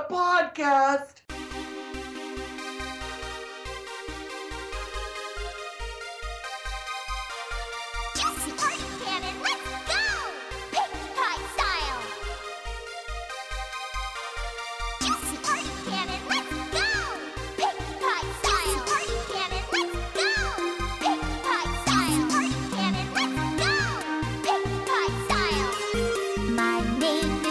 podcast. Juicy Party Cannon, let's go! Pinkie Pie style! Juicy Party Cannon, let's go! Pinkie Pie style! Juicy Party Cannon, let's go! Pinkie Pie style! Party Cannon, let's go! Pinkie Pie style! My name is